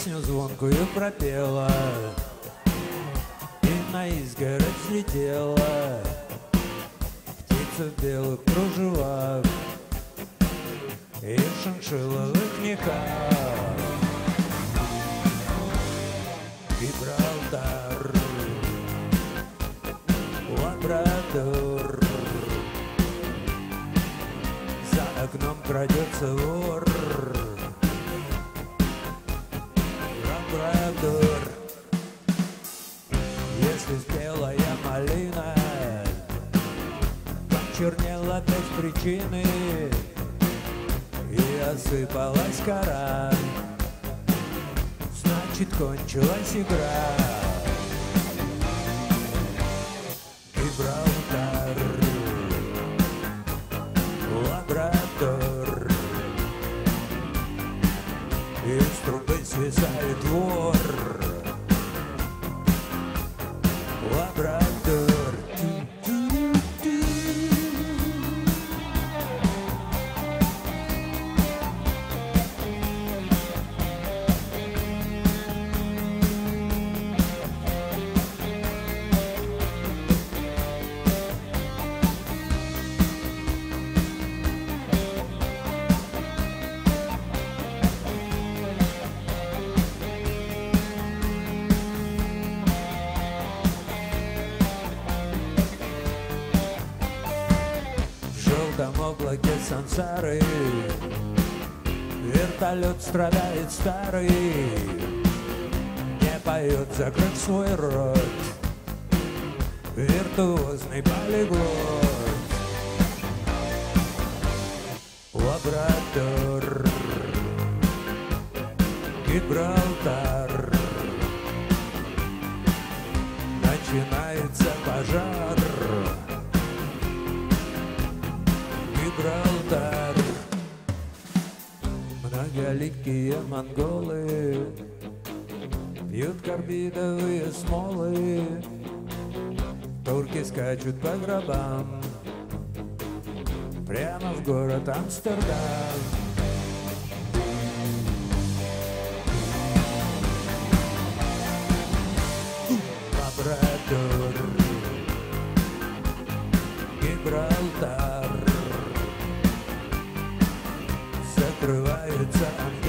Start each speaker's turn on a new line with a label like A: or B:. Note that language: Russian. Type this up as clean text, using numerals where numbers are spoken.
A: песню звонкую пропела и на изгородь взлетела птица в белых кружевах и в шиншилловых мехах. Гибралтар, Лабрадор, за окном крадется вор. Лабрадор, если спелая малина почернела без причины и осыпалась кора, значит, кончилась игра. Гибралтар, Лабрадор, из трубы свисает вор. Лабрадор. В желтом облаке сансары вертолет страдает старый, не поет, закрыв свой рот, виртуозный полиглот. Лабрадор, Гибралтар, начинается пожар. Гибралтар, многоликие монголы пьют карбидовые смолы, турки скачут по гробам прямо в город Амстердам. Лабрадор, Гибралтар, закрываются